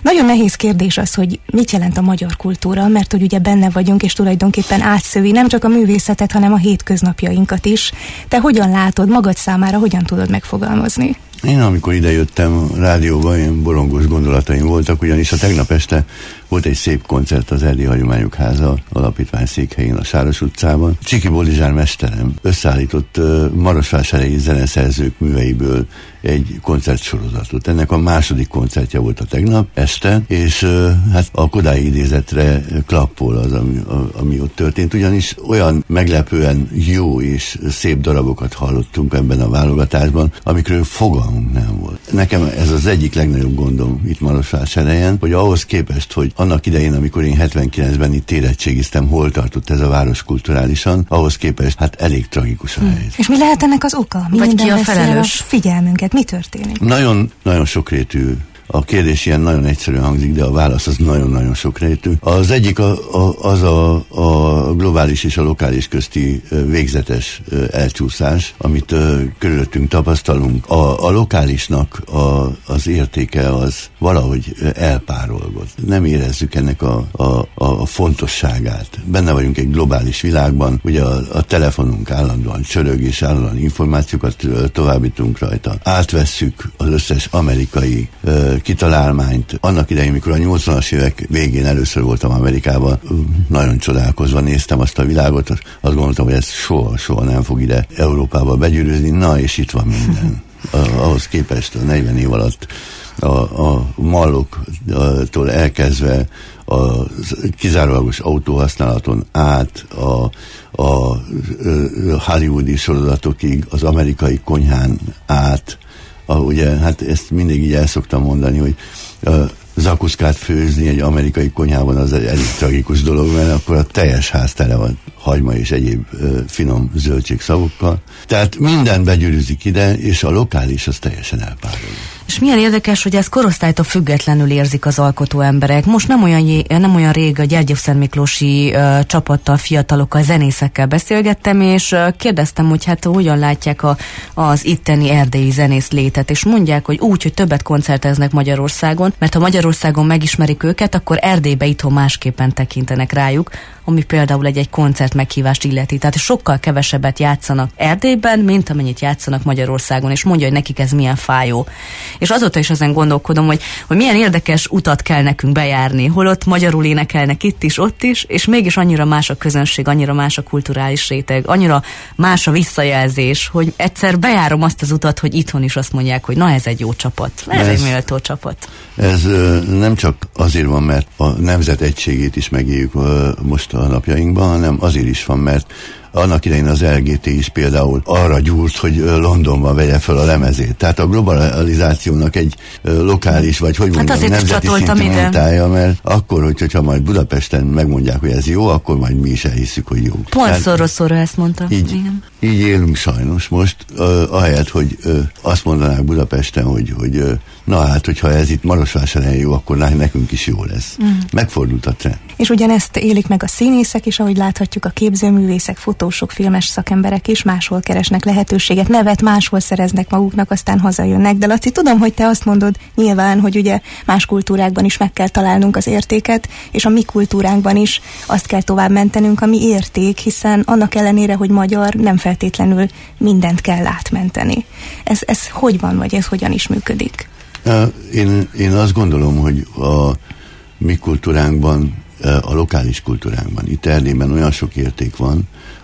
Nagyon nehéz kérdés az, hogy mit jelent a magyar kultúra, mert hogy ugye benne vagyunk, és tulajdonképpen átszövi nem csak a művészetet, hanem a hétköznapjainkat is. Te hogyan látod magad számára, hogyan tudod megfogalmazni? Én amikor idejöttem rádióba, ilyen borongós gondolataim voltak, ugyanis a tegnap este volt egy szép koncert az Erdélyi Hagyományok Háza alapítvány székhelyén a Sáros utcában. Csiki Boldizsár mesterem összeállított marosvásárhelyi zeneszerzők műveiből egy koncertsorozatot. Ennek a második koncertje volt a tegnap este, és hát a Kodály idézetre klappol az, ami ott történt, ugyanis olyan meglepően jó és szép darabokat hallottunk ebben a válogatásban, amikről fogalmunk nem volt. Nekem ez az egyik legnagyobb gondom itt Marosvásárhelyen, hogy ahhoz képest, hogy annak idején, amikor én 79-ben itt érettségiztem, hol tartott ez a város kulturálisan, ahhoz képest hát elég tragikus a helyzet. És mi lehet ennek az oka? Vagy ki a felelős? Figyelmünket, mi történik? Nagyon sokrétű. A kérdés ilyen nagyon egyszerűen hangzik, de a válasz az nagyon-nagyon sokrétű. Az egyik az a globális és a lokális közti végzetes elcsúszás, amit körülöttünk tapasztalunk. A lokálisnak az értéke az valahogy elpárolgott. Nem érezzük ennek a fontosságát. Benne vagyunk egy globális világban, ugye a telefonunk állandóan csörög, és állandóan információkat továbbítunk rajta. Átvesszük az összes amerikai kitalálmányt. Annak idején, mikor a 80-as évek végén először voltam Amerikában, nagyon csodálkozva néztem azt a világot, azt gondoltam, hogy ez soha nem fog ide Európába begyűrűzni, na és itt van minden. Ahhoz képest a 40 év alatt a malloktól elkezdve a kizárólagos autóhasználaton át a hollywoodi sorozatokig, az amerikai konyhán át, ugye, hát ezt mindig így el szoktam mondani, hogy zakuszkát főzni egy amerikai konyhában az egy elég tragikus dolog, mert akkor a teljes ház tele van hagyma és egyéb finom zöldségszavukkal. Tehát minden begyűrűzik ide, és a lokális az teljesen elpárol. És milyen érdekes, hogy ezt korosztálytól függetlenül érzik az alkotó emberek. Most nem olyan rég a Gyergyószentmiklósi csapattal, fiatalokkal, zenészekkel beszélgettem, és kérdeztem, hogy hát hogyan látják az itteni erdélyi zenész létet, és mondják, hogy úgy, hogy többet koncerteznek Magyarországon, mert ha Magyarországon megismerik őket, akkor Erdélybe itthon másképpen tekintenek rájuk, ami például egy koncert meghívást illeti. Tehát sokkal kevesebbet játszanak Erdélyben, mint amennyit játszanak Magyarországon, és mondja, hogy nekik ez milyen fájó. És azóta is ezen gondolkodom, hogy milyen érdekes utat kell nekünk bejárni, holott magyarul énekelnek itt is, ott is, és mégis annyira más a közönség, annyira más a kulturális réteg, annyira más a visszajelzés, hogy egyszer bejárom azt az utat, hogy itthon is azt mondják, hogy na ez egy jó csapat, ez egy méltó csapat. Ez nem csak azért van, mert a nemzet egységét is megéljük most a napjainkban, hanem azért is van, mert annak idején az LGT is például arra gyúrt, hogy Londonban vegye fel a lemezét. Tehát a globalizációnak egy lokális, vagy hogy mondjam, nemzeti szintű mintája, mert akkor, hogyha majd Budapesten megmondják, hogy ez jó, akkor majd mi is elhisszük, hogy jó. Pont szóra ezt mondta. Így élünk sajnos most, ahelyett, hogy azt mondanák Budapesten, hogy na hát, hogyha ez itt Marosvásárhelyen jó, akkor nekünk is jó lesz. Megfordult a trend. És ugyanezt élik meg a színészek is, ahogy láthatjuk, a képzőművészek, fotósok, filmes szakemberek is máshol keresnek lehetőséget, nevet máshol szereznek maguknak, aztán hazajönnek. De Laci, tudom, hogy te azt mondod nyilván, hogy ugye más kultúrákban is meg kell találnunk az értéket, és a mi kultúránkban is azt kell tovább mentenünk, ami érték, hiszen annak ellenére, hogy magyar, nem feltétlenül mindent kell átmenteni. Ez hogy van, vagy ez hogyan is működik? Én azt gondolom, hogy a mi kultúránkban, a lokális kultúránkban, itt Erdélyben olyan sok érték van,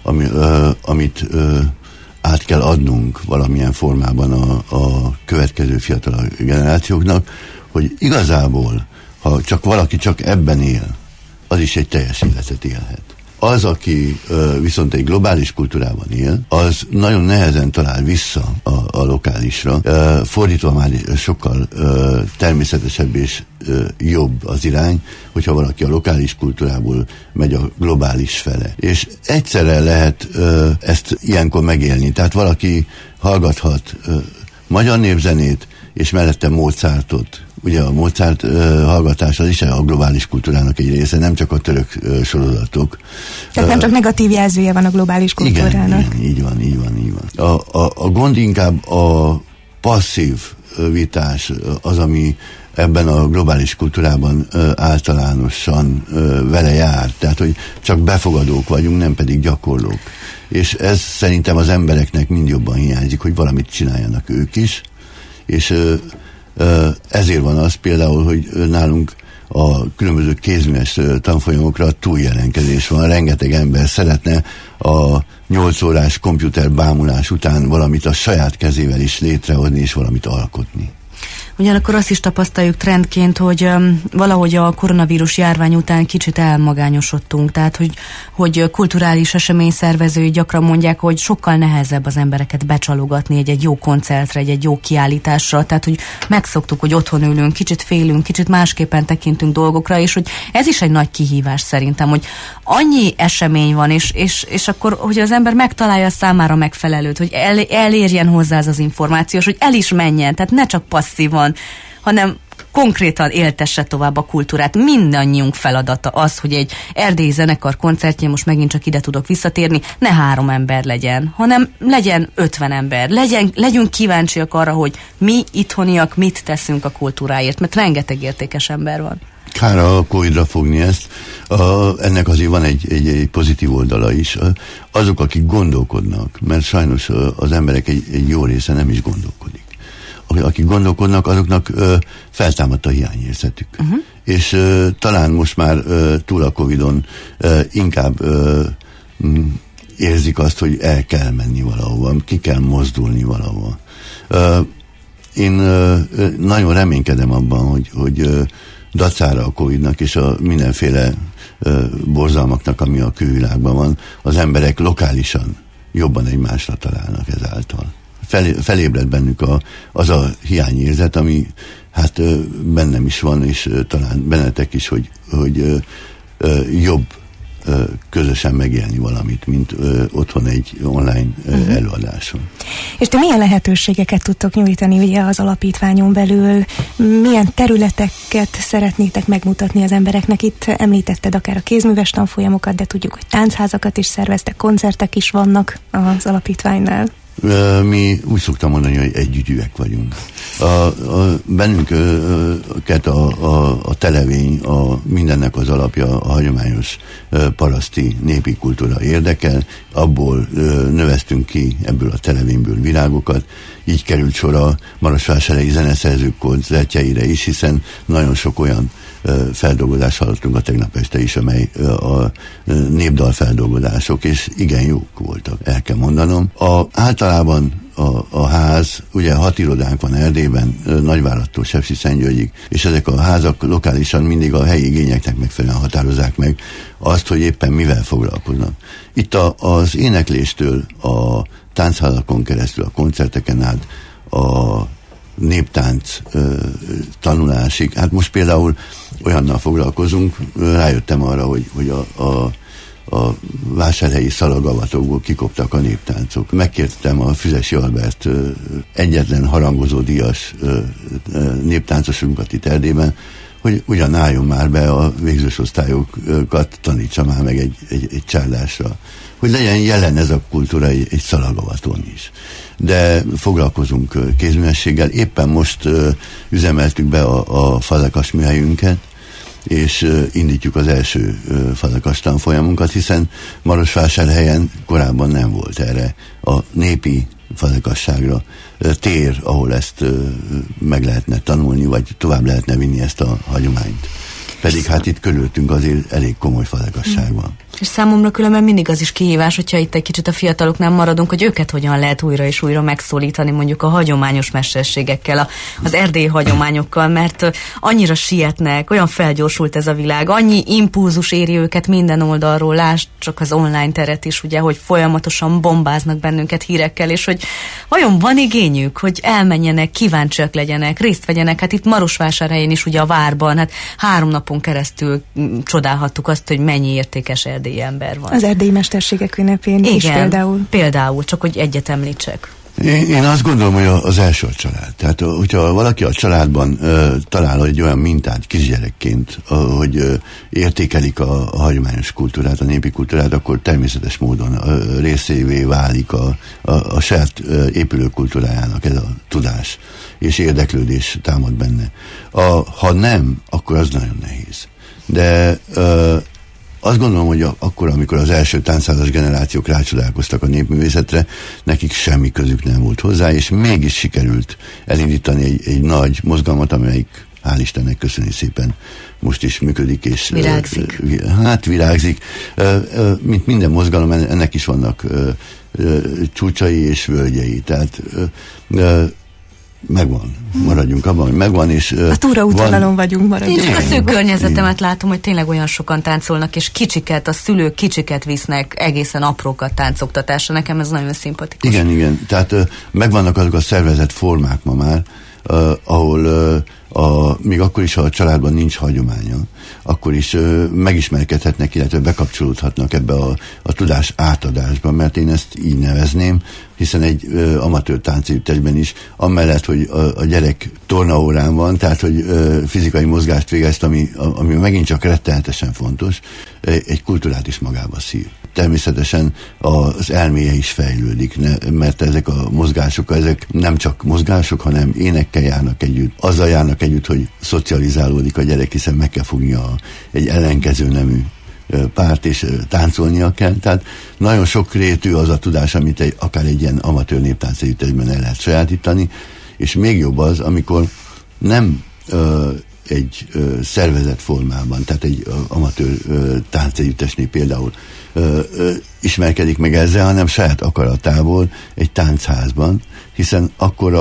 amit át kell adnunk valamilyen formában a következő fiatal generációknak, hogy igazából, ha valaki csak ebben él, az is egy teljes életet élhet. Az, aki viszont egy globális kultúrában él, az nagyon nehezen talál vissza a lokálisra. Fordítva már sokkal természetesebb és jobb az irány, hogyha valaki a lokális kultúrából megy a globális fele. És egyszerre lehet ezt ilyenkor megélni. Tehát valaki hallgathat magyar népzenét, és mellette Mozartot. Ugye a Mozart hallgatás az is a globális kultúrának egy része, nem csak a török sorozatok. Tehát nem csak negatív jelzője van a globális kultúrának. Igen, így van. A gond inkább a passzív vitás az, ami ebben a globális kultúrában általánosan vele jár. Tehát, hogy csak befogadók vagyunk, nem pedig gyakorlók. És ez szerintem az embereknek mind jobban hiányzik, hogy valamit csináljanak ők is. És ezért van az például, hogy nálunk a különböző kézműves tanfolyamokra túljelenkedés van. Rengeteg ember szeretne a 8 órás komputer bámulás után valamit a saját kezével is létrehozni, és valamit alkotni. Ugyanakkor azt is tapasztaljuk trendként, hogy valahogy a koronavírus járvány után kicsit elmagányosodtunk, tehát hogy kulturális esemény szervezői gyakran mondják, hogy sokkal nehezebb az embereket becsalogatni egy jó koncertre, egy jó kiállításra, tehát hogy megszoktuk, hogy otthon ülünk, kicsit félünk, kicsit másképpen tekintünk dolgokra, és hogy ez is egy nagy kihívás szerintem, hogy annyi esemény van, és akkor, hogy az ember megtalálja számára megfelelőt, hogy elérjen hozzá az információs, hogy el is menjen, tehát ne csak passzívan, hanem konkrétan éltesse tovább a kultúrát. Mindannyiunk feladata az, hogy egy erdélyi zenekar koncertjén, most megint csak ide tudok visszatérni, ne 3 ember legyen, hanem legyen 50 ember. Legyünk kíváncsiak arra, hogy mi itthoniak mit teszünk a kultúráért, mert rengeteg értékes ember van. Kár a Covid-ra fogni ezt. Ennek azért van egy pozitív oldala is. Azok, akik gondolkodnak, mert sajnos az emberek egy jó része nem is gondolkodik. Akik gondolkodnak, azoknak feltámadt a hiányérzetük. És talán most már túl a Covid-on inkább érzik azt, hogy el kell menni valahova, ki kell mozdulni valahova. Én nagyon reménykedem abban, hogy dacára a Covid-nak és a mindenféle borzalmaknak, ami a külvilágban van, az emberek lokálisan jobban egymásra találnak ezáltal. Felébred bennük az a hiányérzet, ami hát bennem is van, és talán bennetek is, hogy jobb közösen megélni valamit, mint otthon egy online előadáson. És te milyen lehetőségeket tudtok nyújtani ugye az alapítványon belül? Milyen területeket szeretnétek megmutatni az embereknek? Itt említetted akár a kézműves tanfolyamokat, de tudjuk, hogy táncházakat is szerveztek, koncertek is vannak az alapítványnál. Mi úgy szoktam mondani, hogy együgyűek vagyunk. Bennünket a televény, mindennek az alapja a hagyományos paraszti népi kultúra érdekel, abból növesztünk ki ebből a televényből virágokat, így került sor a marosvásárhelyi zeneszerzők koncertjeire is, hiszen nagyon sok olyan feldolgozást hallottunk a tegnap este is, amely a népdalfeldolgozások, és igen jók voltak, el kell mondanom. Általában a ház, ugye 6 irodánk van Erdélyben, Nagyváradtól Sepsiszentgyörgyig, és ezek a házak lokálisan mindig a helyi igényeknek megfelelően határozzák meg azt, hogy éppen mivel foglalkoznak. Itt az énekléstől, a táncházakon keresztül, a koncerteken át, a néptánc tanulásig. Hát most például olyannal foglalkozunk, rájöttem arra, hogy a vásárhelyi szalagavatokból kikoptak a néptáncok. Megkértem a Füzesi Albert egyetlen harangozó díjas néptáncosunkat itt Erdélyben, hogy ugyan álljon már be a végzős osztályokat, tanítsa már meg egy csárdásra, hogy legyen jelen ez a kultúra egy szalagavaton is. De foglalkozunk kézművességgel. Éppen most üzemeltük be a fazekas műhelyünket, és indítjuk az első fazekas tanfolyamunkat, hiszen Marosvásárhelyen korábban nem volt erre a népi fazekasságra tér, ahol ezt meg lehetne tanulni, vagy tovább lehetne vinni ezt a hagyományt. Pedig hát itt körülöttünk azért elég komoly fazekasság van. És számomra különben mindig az is kihívás, hogyha itt egy kicsit a fiataloknál maradunk, hogy őket hogyan lehet újra és újra megszólítani mondjuk a hagyományos mesterségekkel, az erdélyi hagyományokkal, mert annyira sietnek, olyan felgyorsult ez a világ, annyi impulzus éri őket minden oldalról, lásd csak az online teret is, ugye, hogy folyamatosan bombáznak bennünket hírekkel, és hogy vajon van igényük, hogy elmenjenek, kíváncsiak legyenek, részt vegyenek, hát itt Marosvásárhelyen is ugye a várban, hát 3 napon keresztül csodálhattuk azt, hogy mennyi értékes erdélyi ember van. Az erdélyi mesterségek ünnepén is például. Például, csak hogy egyet említsek. Én azt gondolom, hogy az első a család. Tehát, hogyha valaki a családban talál egy olyan mintát kisgyerekként, hogy értékelik a hagyományos kultúrát, a népi kultúrát, akkor természetes módon részévé válik a saját épülő kultúrájának ez a tudás és érdeklődés támad benne. Ha nem, akkor az nagyon nehéz. De azt gondolom, hogy akkor, amikor az első táncszázas generációk rácsodálkoztak a népművészetre, nekik semmi közük nem volt hozzá, és mégis sikerült elindítani egy nagy mozgalmat, amelyik hál' Istennek, köszöni szépen, most is működik, és virágzik. Virágzik. Mint minden mozgalom, ennek is vannak csúcsai és völgyei. Tehát megvan, maradjunk abban, hogy megvan, és a túraútvonalon vagyunk, maradjunk. Én csak a szűk környezetemet látom, hogy tényleg olyan sokan táncolnak, és a szülők kicsiket visznek egészen aprókat táncoktatásra. Nekem ez nagyon szimpatikus. Igen, tehát megvannak azok a szervezett formák ma már, ahol még akkor is, ha a családban nincs hagyománya, akkor is megismerkedhetnek, illetve bekapcsolódhatnak ebbe a tudás átadásba, mert én ezt így nevezném, hiszen egy amatőr táncegyüttesben is, amellett, hogy a gyerek tornaórán van, tehát, hogy fizikai mozgást végezt, ami megint csak rettenetesen fontos, egy kultúrát is magába szív. Természetesen az elméje is fejlődik, mert ezek a mozgások, ezek nem csak mozgások, hanem énekkel járnak együtt. Azzal járnak együtt, hogy szocializálódik a gyerek, hiszen meg kell fognia egy ellenkező nemű párt, és táncolnia kell. Tehát nagyon sokrétű az a tudás, amit akár egy ilyen amatőr néptáncegyüttesben el lehet sajátítani, és még jobb az, amikor nem egy szervezett formában, tehát egy amatőr táncegyüttesnél például ismerkedik meg ezzel, hanem saját akaratából egy táncházban, hiszen akkor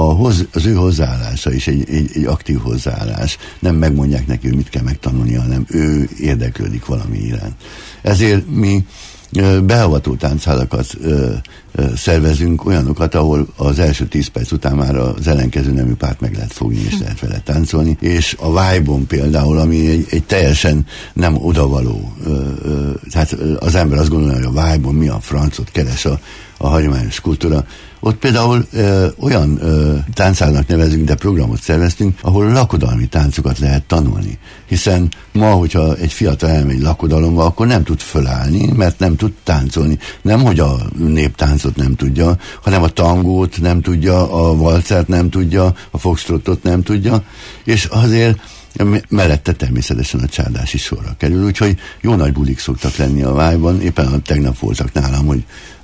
az ő hozzáállása is egy aktív hozzáállás. Nem megmondják neki, hogy mit kell megtanulnia, hanem ő érdeklődik valami iránt. Ezért mi beavató táncházakat szervezünk, olyanokat, ahol az első 10 perc után már az ellenkező nemű párt meg lehet fogni, és lehet vele táncolni. És a Vibe-on például, ami egy teljesen nem odavaló, tehát az ember azt gondolja, hogy a Vibe-on mi a francot keres a hagyományos kultúra. Ott például olyan táncárnak nevezünk, de programot szerveztünk, ahol lakodalmi táncokat lehet tanulni. Hiszen ma, hogyha egy fiatal elmegy lakodalomba, akkor nem tud fölállni, mert nem tud táncolni. Nem, hogy a néptáncot nem tudja, hanem a tangót nem tudja, a valcert nem tudja, a foxtrotot nem tudja, és azért mellette természetesen a csárdás is sorra kerül, úgyhogy jó nagy bulik szoktak lenni a Vibe-ban. Éppen tegnap voltak nálam, hogy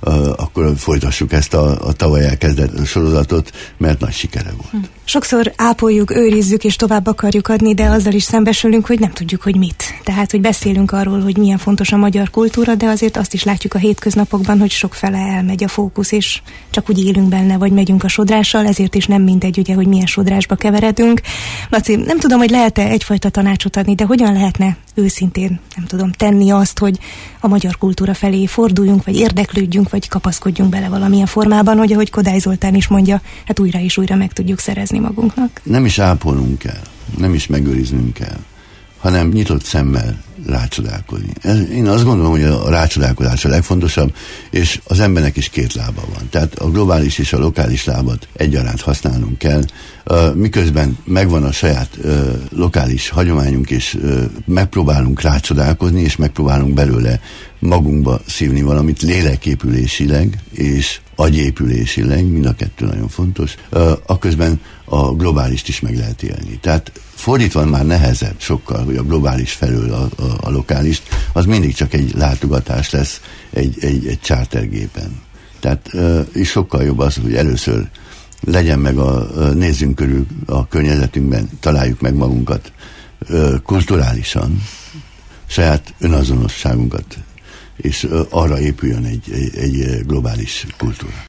akkor folytassuk ezt a tavaly elkezdett sorozatot, mert nagy sikere volt. Sokszor ápoljuk, őrizzük és tovább akarjuk adni, de azzal is szembesülünk, hogy nem tudjuk, hogy mit. Tehát, hogy beszélünk arról, hogy milyen fontos a magyar kultúra, de azért azt is látjuk a hétköznapokban, hogy sokfele elmegy a fókusz, és csak úgy élünk benne, vagy megyünk a sodrással, ezért is nem mindegy, ugye, hogy milyen sodrásba keveredünk. Laci, nem tudom, hogy lehet-e egyfajta tanácsot adni, de hogyan lehetne őszintén, nem tudom, tenni azt, hogy a magyar kultúra felé forduljunk, vagy érdeklődjünk, vagy kapaszkodjunk bele valamilyen formában, hogy ahogy Kodály Zoltán is mondja, hát újra és újra meg tudjuk szerezni magunknak. Nem is ápolnunk kell, nem is megőriznünk kell, hanem nyitott szemmel rácsodálkozni. Én azt gondolom, hogy a rácsodálkozás a legfontosabb, és az embernek is két lába van. Tehát a globális és a lokális lábat egyaránt használnunk kell, miközben megvan a saját lokális hagyományunk, és megpróbálunk rácsodálkozni, és megpróbálunk belőle magunkba szívni valamit léleképülésileg, és agyépülésileg, mind a kettő nagyon fontos, akközben a globálist is meg lehet élni. Tehát fordítva már nehezebb sokkal, hogy a globális felől a lokálist, az mindig csak egy látogatás lesz egy chartergépen. Tehát és sokkal jobb az, hogy először legyen meg nézzünk körül a környezetünkben, találjuk meg magunkat kulturálisan, saját önazonosságunkat, és arra épüljön egy globális kultúra.